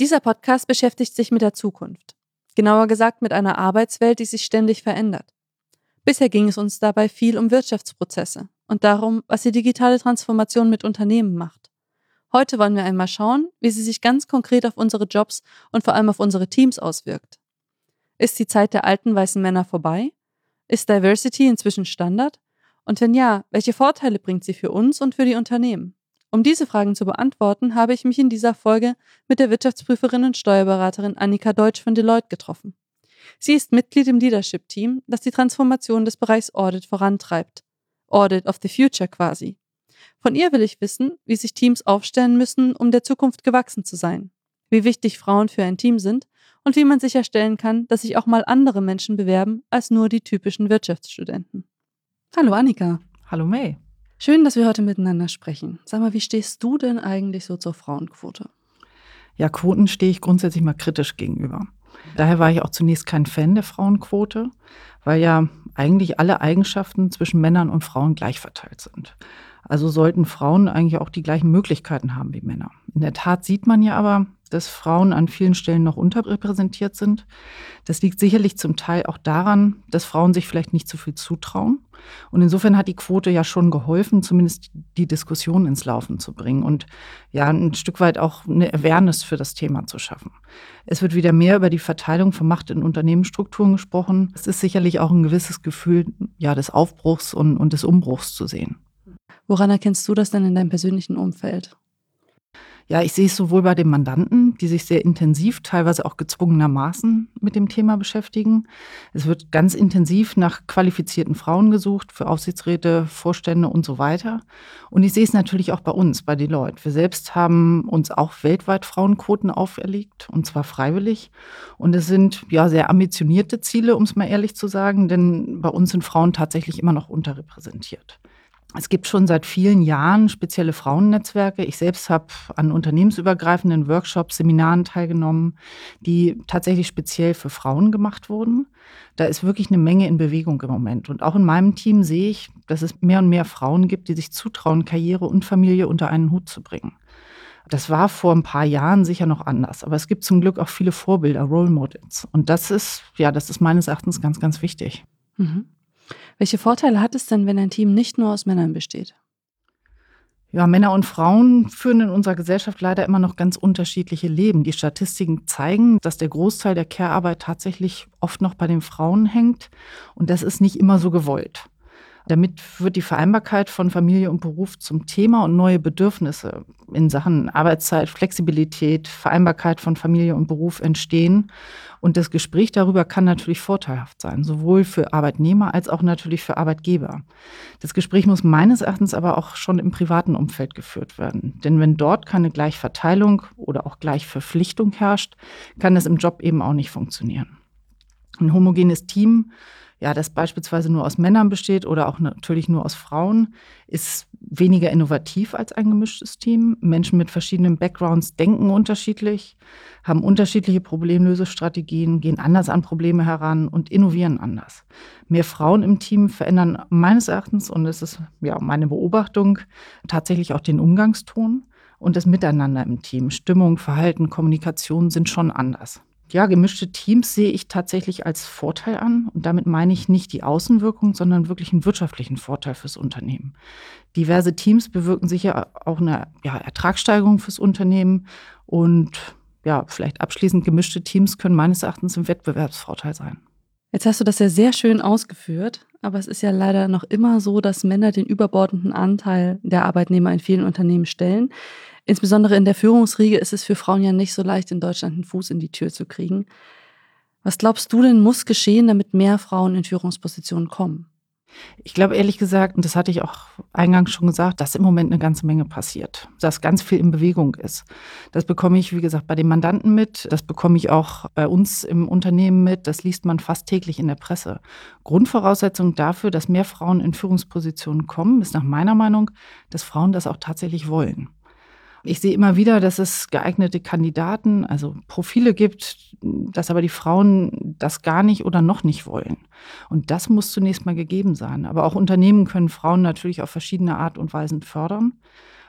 Dieser Podcast beschäftigt sich mit der Zukunft. Genauer gesagt mit einer Arbeitswelt, die sich ständig verändert. Bisher ging es uns dabei viel um Wirtschaftsprozesse und darum, was die digitale Transformation mit Unternehmen macht. Heute wollen wir einmal schauen, wie sie sich ganz konkret auf unsere Jobs und vor allem auf unsere Teams auswirkt. Ist die Zeit der alten weißen Männer vorbei? Ist Diversity inzwischen Standard? Und wenn ja, welche Vorteile bringt sie für uns und für die Unternehmen? Um diese Fragen zu beantworten, habe ich mich in dieser Folge mit der Wirtschaftsprüferin und Steuerberaterin Annika Deutsch von Deloitte getroffen. Sie ist Mitglied im Leadership-Team, das die Transformation des Bereichs Audit vorantreibt. Audit of the Future quasi. Von ihr will ich wissen, wie sich Teams aufstellen müssen, um der Zukunft gewachsen zu sein, wie wichtig Frauen für ein Team sind und wie man sicherstellen kann, dass sich auch mal andere Menschen bewerben als nur die typischen Wirtschaftsstudenten. Hallo Annika. Hallo May. Schön, dass wir heute miteinander sprechen. Sag mal, wie stehst du denn eigentlich so zur Frauenquote? Ja, Quoten stehe ich grundsätzlich mal kritisch gegenüber. Daher war ich auch zunächst kein Fan der Frauenquote, weil ja eigentlich alle Eigenschaften zwischen Männern und Frauen gleich verteilt sind. Also sollten Frauen eigentlich auch die gleichen Möglichkeiten haben wie Männer. In der Tat sieht man ja aber, dass Frauen an vielen Stellen noch unterrepräsentiert sind. Das liegt sicherlich zum Teil auch daran, dass Frauen sich vielleicht nicht so viel zutrauen. Und insofern hat die Quote ja schon geholfen, zumindest die Diskussion ins Laufen zu bringen und ja ein Stück weit auch eine Awareness für das Thema zu schaffen. Es wird wieder mehr über die Verteilung von Macht in Unternehmensstrukturen gesprochen. Es ist sicherlich auch ein gewisses Gefühl ja, des Aufbruchs und des Umbruchs zu sehen. Woran erkennst du das denn in deinem persönlichen Umfeld? Ja, ich sehe es sowohl bei den Mandanten, die sich sehr intensiv, teilweise auch gezwungenermaßen mit dem Thema beschäftigen. Es wird ganz intensiv nach qualifizierten Frauen gesucht, für Aufsichtsräte, Vorstände und so weiter. Und ich sehe es natürlich auch bei uns, bei Deloitte. Wir selbst haben uns auch weltweit Frauenquoten auferlegt, und zwar freiwillig. Und es sind ja sehr ambitionierte Ziele, um es mal ehrlich zu sagen, denn bei uns sind Frauen tatsächlich immer noch unterrepräsentiert. Es gibt schon seit vielen Jahren spezielle Frauennetzwerke. Ich selbst habe an unternehmensübergreifenden Workshops, Seminaren teilgenommen, die tatsächlich speziell für Frauen gemacht wurden. Da ist wirklich eine Menge in Bewegung im Moment. Und auch in meinem Team sehe ich, dass es mehr und mehr Frauen gibt, die sich zutrauen, Karriere und Familie unter einen Hut zu bringen. Das war vor ein paar Jahren sicher noch anders. Aber es gibt zum Glück auch viele Vorbilder, Role Models. Und das ist meines Erachtens ganz, ganz wichtig. Mhm. Welche Vorteile hat es denn, wenn ein Team nicht nur aus Männern besteht? Ja, Männer und Frauen führen in unserer Gesellschaft leider immer noch ganz unterschiedliche Leben. Die Statistiken zeigen, dass der Großteil der Care-Arbeit tatsächlich oft noch bei den Frauen hängt. Und das ist nicht immer so gewollt. Damit wird die Vereinbarkeit von Familie und Beruf zum Thema und neue Bedürfnisse in Sachen Arbeitszeit, Flexibilität, Vereinbarkeit von Familie und Beruf entstehen. Und das Gespräch darüber kann natürlich vorteilhaft sein, sowohl für Arbeitnehmer als auch natürlich für Arbeitgeber. Das Gespräch muss meines Erachtens aber auch schon im privaten Umfeld geführt werden. Denn wenn dort keine Gleichverteilung oder auch Gleichverpflichtung herrscht, kann das im Job eben auch nicht funktionieren. Ein homogenes Team, ja, das beispielsweise nur aus Männern besteht oder auch natürlich nur aus Frauen, ist weniger innovativ als ein gemischtes Team. Menschen mit verschiedenen Backgrounds denken unterschiedlich, haben unterschiedliche Problemlösestrategien, gehen anders an Probleme heran und innovieren anders. Mehr Frauen im Team verändern meines Erachtens, und das ist ja meine Beobachtung, tatsächlich auch den Umgangston und das Miteinander im Team. Stimmung, Verhalten, Kommunikation sind schon anders. Ja, gemischte Teams sehe ich tatsächlich als Vorteil an. Und damit meine ich nicht die Außenwirkung, sondern wirklich einen wirtschaftlichen Vorteil fürs Unternehmen. Diverse Teams bewirken sicher auch eine Ertragssteigerung fürs Unternehmen. Und ja, vielleicht abschließend, gemischte Teams können meines Erachtens ein Wettbewerbsvorteil sein. Jetzt hast du das ja sehr schön ausgeführt, aber es ist ja leider noch immer so, dass Männer den überbordenden Anteil der Arbeitnehmer in vielen Unternehmen stellen. Insbesondere in der Führungsriege ist es für Frauen ja nicht so leicht, in Deutschland einen Fuß in die Tür zu kriegen. Was glaubst du denn, muss geschehen, damit mehr Frauen in Führungspositionen kommen? Ich glaube ehrlich gesagt, und das hatte ich auch eingangs schon gesagt, dass im Moment eine ganze Menge passiert, dass ganz viel in Bewegung ist. Das bekomme ich, wie gesagt, bei den Mandanten mit, das bekomme ich auch bei uns im Unternehmen mit, das liest man fast täglich in der Presse. Grundvoraussetzung dafür, dass mehr Frauen in Führungspositionen kommen, ist nach meiner Meinung, dass Frauen das auch tatsächlich wollen. Ich sehe immer wieder, dass es geeignete Kandidaten, also Profile gibt, dass aber die Frauen das gar nicht oder noch nicht wollen. Und das muss zunächst mal gegeben sein. Aber auch Unternehmen können Frauen natürlich auf verschiedene Art und Weisen fördern.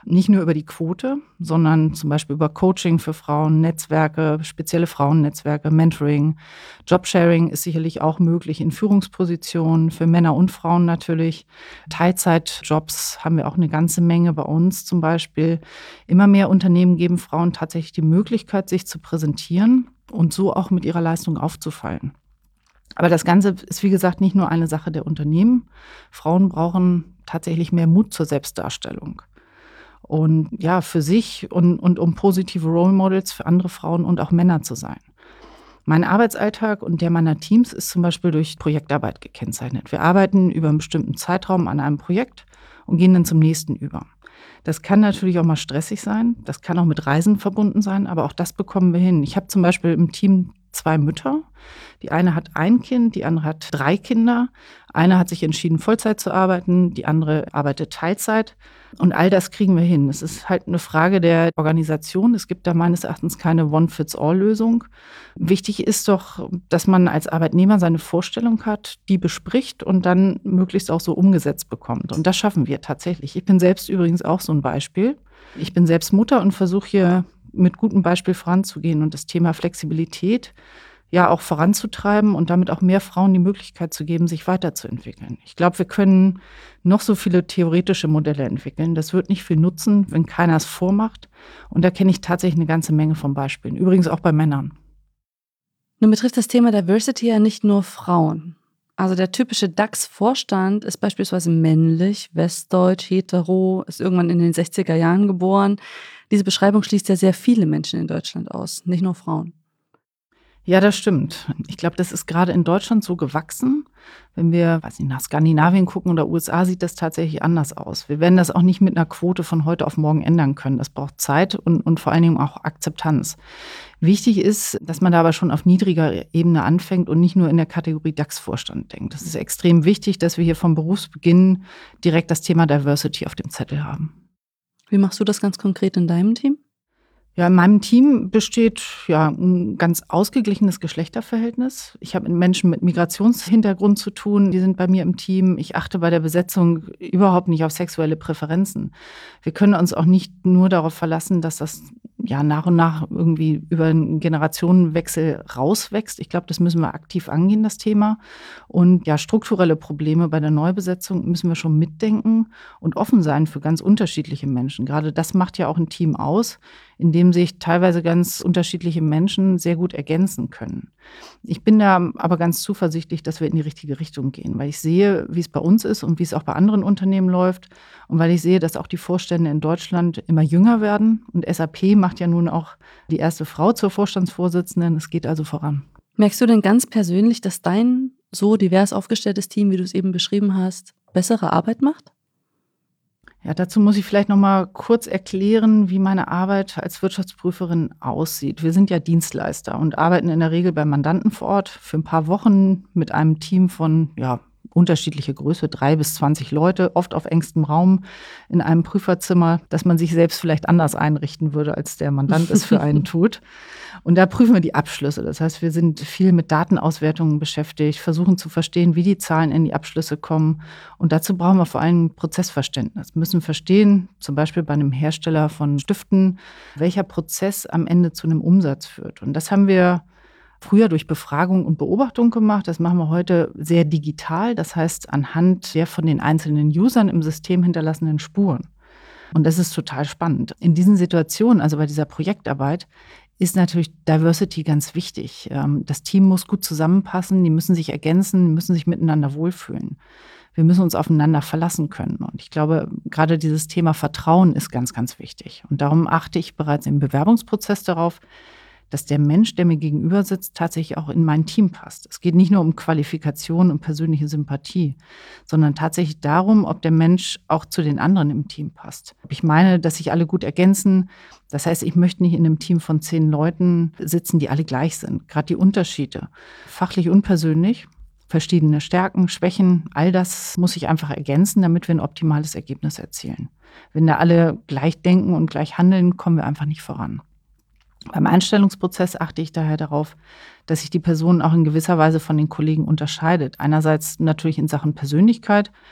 Nicht nur über die Quote, sondern zum Beispiel über Coaching für Frauen, Netzwerke, spezielle Frauennetzwerke, Mentoring. Jobsharing ist sicherlich auch möglich in Führungspositionen für Männer und Frauen natürlich. Teilzeitjobs haben wir auch eine ganze Menge bei uns zum Beispiel. Immer mehr Unternehmen geben Frauen tatsächlich die Möglichkeit, sich zu präsentieren und so auch mit ihrer Leistung aufzufallen. Aber das Ganze ist, wie gesagt, nicht nur eine Sache der Unternehmen. Frauen brauchen tatsächlich mehr Mut zur Selbstdarstellung. Und ja, für sich und um positive Role Models für andere Frauen und auch Männer zu sein. Mein Arbeitsalltag und der meiner Teams ist zum Beispiel durch Projektarbeit gekennzeichnet. Wir arbeiten über einen bestimmten Zeitraum an einem Projekt und gehen dann zum nächsten über. Das kann natürlich auch mal stressig sein, das kann auch mit Reisen verbunden sein, aber auch das bekommen wir hin. Ich habe zum Beispiel im Team 2 Mütter. Die eine hat ein Kind, die andere hat 3 Kinder. Eine hat sich entschieden, Vollzeit zu arbeiten, die andere arbeitet Teilzeit. Und all das kriegen wir hin. Es ist halt eine Frage der Organisation. Es gibt da meines Erachtens keine One-Fits-All-Lösung. Wichtig ist doch, dass man als Arbeitnehmer seine Vorstellung hat, die bespricht und dann möglichst auch so umgesetzt bekommt. Und das schaffen wir tatsächlich. Ich bin selbst übrigens auch so ein Beispiel. Ich bin selbst Mutter und versuche hier mit gutem Beispiel voranzugehen und das Thema Flexibilität ja auch voranzutreiben und damit auch mehr Frauen die Möglichkeit zu geben, sich weiterzuentwickeln. Ich glaube, wir können noch so viele theoretische Modelle entwickeln. Das wird nicht viel nutzen, wenn keiner es vormacht. Und da kenne ich tatsächlich eine ganze Menge von Beispielen. Übrigens auch bei Männern. Nun betrifft das Thema Diversity ja nicht nur Frauen. Also der typische DAX-Vorstand ist beispielsweise männlich, westdeutsch, hetero, ist irgendwann in den 60er Jahren geboren. Diese Beschreibung schließt ja sehr viele Menschen in Deutschland aus, nicht nur Frauen. Ja, das stimmt. Ich glaube, das ist gerade in Deutschland so gewachsen. Wenn wir, nach Skandinavien gucken oder USA, sieht das tatsächlich anders aus. Wir werden das auch nicht mit einer Quote von heute auf morgen ändern können. Das braucht Zeit und vor allen Dingen auch Akzeptanz. Wichtig ist, dass man da aber schon auf niedriger Ebene anfängt und nicht nur in der Kategorie DAX-Vorstand denkt. Das ist extrem wichtig, dass wir hier vom Berufsbeginn direkt das Thema Diversity auf dem Zettel haben. Wie machst du das ganz konkret in deinem Team? Ja, in meinem Team besteht ein ganz ausgeglichenes Geschlechterverhältnis. Ich habe mit Menschen mit Migrationshintergrund zu tun, die sind bei mir im Team. Ich achte bei der Besetzung überhaupt nicht auf sexuelle Präferenzen. Wir können uns auch nicht nur darauf verlassen, dass das nach und nach irgendwie über einen Generationenwechsel rauswächst. Ich glaube, das müssen wir aktiv angehen, das Thema. Und strukturelle Probleme bei der Neubesetzung müssen wir schon mitdenken und offen sein für ganz unterschiedliche Menschen. Gerade das macht ja auch ein Team aus, in dem sich teilweise ganz unterschiedliche Menschen sehr gut ergänzen können. Ich bin da aber ganz zuversichtlich, dass wir in die richtige Richtung gehen, weil ich sehe, wie es bei uns ist und wie es auch bei anderen Unternehmen läuft und weil ich sehe, dass auch die Vorstände in Deutschland immer jünger werden und SAP macht ja nun auch die erste Frau zur Vorstandsvorsitzenden. Es geht also voran. Merkst du denn ganz persönlich, dass dein so divers aufgestelltes Team, wie du es eben beschrieben hast, bessere Arbeit macht? Ja, dazu muss ich vielleicht noch mal kurz erklären, wie meine Arbeit als Wirtschaftsprüferin aussieht. Wir sind ja Dienstleister und arbeiten in der Regel bei Mandanten vor Ort für ein paar Wochen mit einem Team von unterschiedliche Größe, 3 bis 20 Leute, oft auf engstem Raum in einem Prüferzimmer, dass man sich selbst vielleicht anders einrichten würde, als der Mandant es für einen tut. Und da prüfen wir die Abschlüsse. Das heißt, wir sind viel mit Datenauswertungen beschäftigt, versuchen zu verstehen, wie die Zahlen in die Abschlüsse kommen. Und dazu brauchen wir vor allem Prozessverständnis. Wir müssen verstehen, zum Beispiel bei einem Hersteller von Stiften, welcher Prozess am Ende zu einem Umsatz führt. Und das haben wir früher durch Befragung und Beobachtung gemacht. Das machen wir heute sehr digital. Das heißt, anhand der von den einzelnen Usern im System hinterlassenen Spuren. Und das ist total spannend. In diesen Situationen, also bei dieser Projektarbeit, ist natürlich Diversity ganz wichtig. Das Team muss gut zusammenpassen, die müssen sich ergänzen, die müssen sich miteinander wohlfühlen. Wir müssen uns aufeinander verlassen können. Und ich glaube, gerade dieses Thema Vertrauen ist ganz, ganz wichtig. Und darum achte ich bereits im Bewerbungsprozess darauf, dass der Mensch, der mir gegenüber sitzt, tatsächlich auch in mein Team passt. Es geht nicht nur um Qualifikation und persönliche Sympathie, sondern tatsächlich darum, ob der Mensch auch zu den anderen im Team passt. Ich meine, dass sich alle gut ergänzen. Das heißt, ich möchte nicht in einem Team von 10 Leuten sitzen, die alle gleich sind. Gerade die Unterschiede, fachlich und persönlich, verschiedene Stärken, Schwächen, all das muss ich einfach ergänzen, damit wir ein optimales Ergebnis erzielen. Wenn da alle gleich denken und gleich handeln, kommen wir einfach nicht voran. Beim Einstellungsprozess achte ich daher darauf, dass sich die Person auch in gewisser Weise von den Kollegen unterscheidet. Einerseits natürlich in Sachen Persönlichkeit.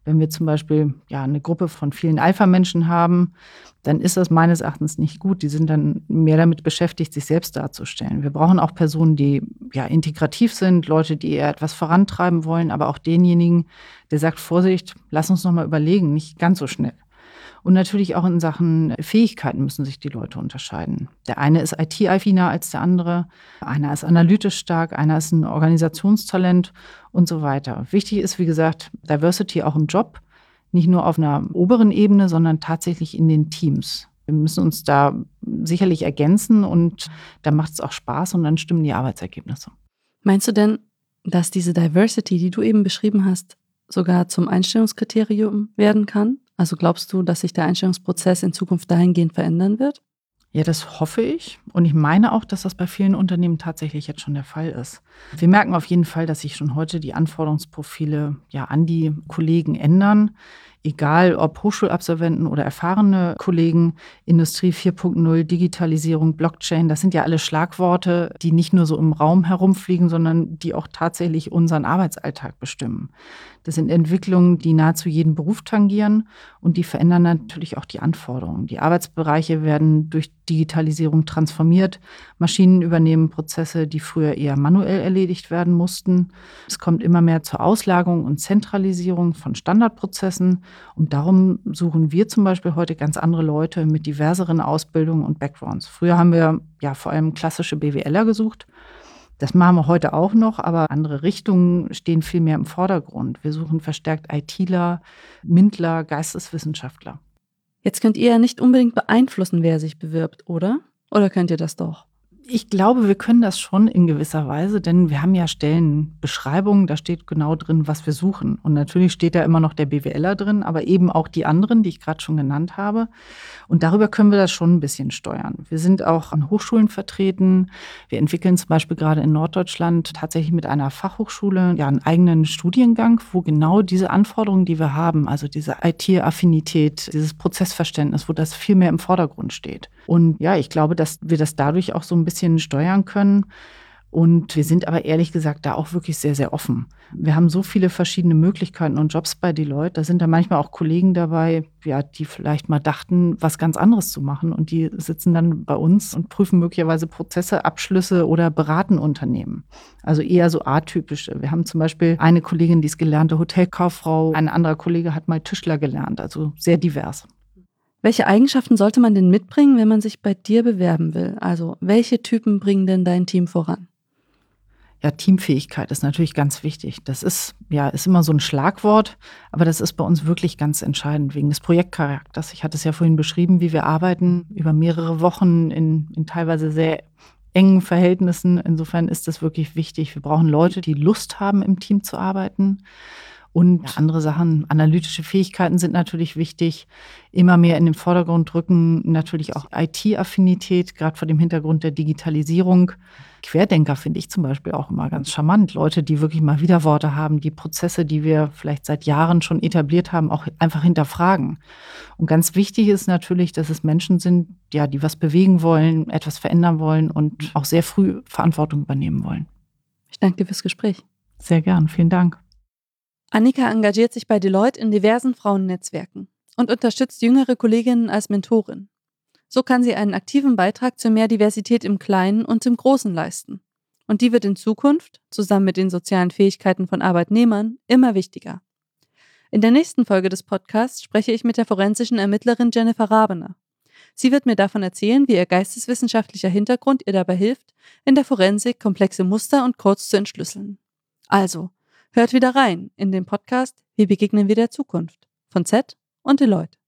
Wenn wir zum Beispiel eine Gruppe von vielen Alpha-Menschen haben, dann ist das meines Erachtens nicht gut. Die sind dann mehr damit beschäftigt, sich selbst darzustellen. Wir brauchen auch Personen, die integrativ sind, Leute, die eher etwas vorantreiben wollen, aber auch denjenigen, der sagt, Vorsicht, lass uns noch mal überlegen, nicht ganz so schnell. Und natürlich auch in Sachen Fähigkeiten müssen sich die Leute unterscheiden. Der eine ist IT-affiner als der andere, einer ist analytisch stark, einer ist ein Organisationstalent und so weiter. Wichtig ist, wie gesagt, Diversity auch im Job, nicht nur auf einer oberen Ebene, sondern tatsächlich in den Teams. Wir müssen uns da sicherlich ergänzen und da macht es auch Spaß und dann stimmen die Arbeitsergebnisse. Meinst du denn, dass diese Diversity, die du eben beschrieben hast, sogar zum Einstellungskriterium werden kann? Also glaubst du, dass sich der Einstellungsprozess in Zukunft dahingehend verändern wird? Ja, das hoffe ich. Und ich meine auch, dass das bei vielen Unternehmen tatsächlich jetzt schon der Fall ist. Wir merken auf jeden Fall, dass sich schon heute die Anforderungsprofile an die Kollegen ändern. Egal ob Hochschulabsolventen oder erfahrene Kollegen, Industrie 4.0, Digitalisierung, Blockchain, das sind ja alle Schlagworte, die nicht nur so im Raum herumfliegen, sondern die auch tatsächlich unseren Arbeitsalltag bestimmen. Das sind Entwicklungen, die nahezu jeden Beruf tangieren und die verändern natürlich auch die Anforderungen. Die Arbeitsbereiche werden durch Digitalisierung transformiert. Maschinen übernehmen Prozesse, die früher eher manuell erledigt werden mussten. Es kommt immer mehr zur Auslagerung und Zentralisierung von Standardprozessen. Und darum suchen wir zum Beispiel heute ganz andere Leute mit diverseren Ausbildungen und Backgrounds. Früher haben wir vor allem klassische BWLer gesucht. Das machen wir heute auch noch, aber andere Richtungen stehen viel mehr im Vordergrund. Wir suchen verstärkt ITler, MINTler, Geisteswissenschaftler. Jetzt könnt ihr ja nicht unbedingt beeinflussen, wer sich bewirbt, oder? Oder könnt ihr das doch? Ich glaube, wir können das schon in gewisser Weise, denn wir haben ja Stellenbeschreibungen, da steht genau drin, was wir suchen. Und natürlich steht da immer noch der BWLer drin, aber eben auch die anderen, die ich gerade schon genannt habe. Und darüber können wir das schon ein bisschen steuern. Wir sind auch an Hochschulen vertreten. Wir entwickeln zum Beispiel gerade in Norddeutschland tatsächlich mit einer Fachhochschule einen eigenen Studiengang, wo genau diese Anforderungen, die wir haben, also diese IT-Affinität, dieses Prozessverständnis, wo das viel mehr im Vordergrund steht. Und ich glaube, dass wir das dadurch auch so ein bisschen steuern können. Und wir sind aber ehrlich gesagt da auch wirklich sehr, sehr offen. Wir haben so viele verschiedene Möglichkeiten und Jobs bei Deloitte. Da sind da manchmal auch Kollegen dabei, die vielleicht mal dachten, was ganz anderes zu machen. Und die sitzen dann bei uns und prüfen möglicherweise Prozesse, Abschlüsse oder beraten Unternehmen. Also eher so atypische. Wir haben zum Beispiel eine Kollegin, die ist gelernte Hotelkauffrau. Ein anderer Kollege hat mal Tischler gelernt. Also sehr divers. Welche Eigenschaften sollte man denn mitbringen, wenn man sich bei dir bewerben will? Also welche Typen bringen denn dein Team voran? Ja, Teamfähigkeit ist natürlich ganz wichtig. Das ist immer so ein Schlagwort, aber das ist bei uns wirklich ganz entscheidend wegen des Projektcharakters. Ich hatte es ja vorhin beschrieben, wie wir arbeiten über mehrere Wochen in teilweise sehr engen Verhältnissen. Insofern ist das wirklich wichtig. Wir brauchen Leute, die Lust haben, im Team zu arbeiten. Und andere Sachen, analytische Fähigkeiten sind natürlich wichtig. Immer mehr in den Vordergrund rücken natürlich auch IT-Affinität, gerade vor dem Hintergrund der Digitalisierung. Querdenker finde ich zum Beispiel auch immer ganz charmant. Leute, die wirklich mal Widerworte haben, die Prozesse, die wir vielleicht seit Jahren schon etabliert haben, auch einfach hinterfragen. Und ganz wichtig ist natürlich, dass es Menschen sind, die was bewegen wollen, etwas verändern wollen und auch sehr früh Verantwortung übernehmen wollen. Ich danke dir fürs Gespräch. Sehr gern, vielen Dank. Annika engagiert sich bei Deloitte in diversen Frauennetzwerken und unterstützt jüngere Kolleginnen als Mentorin. So kann sie einen aktiven Beitrag zu mehr Diversität im Kleinen und im Großen leisten. Und die wird in Zukunft, zusammen mit den sozialen Fähigkeiten von Arbeitnehmern, immer wichtiger. In der nächsten Folge des Podcasts spreche ich mit der forensischen Ermittlerin Jennifer Rabener. Sie wird mir davon erzählen, wie ihr geisteswissenschaftlicher Hintergrund ihr dabei hilft, in der Forensik komplexe Muster und Codes zu entschlüsseln. Also, hört wieder rein in den Podcast Wie begegnen wir der Zukunft von Z und Deloitte.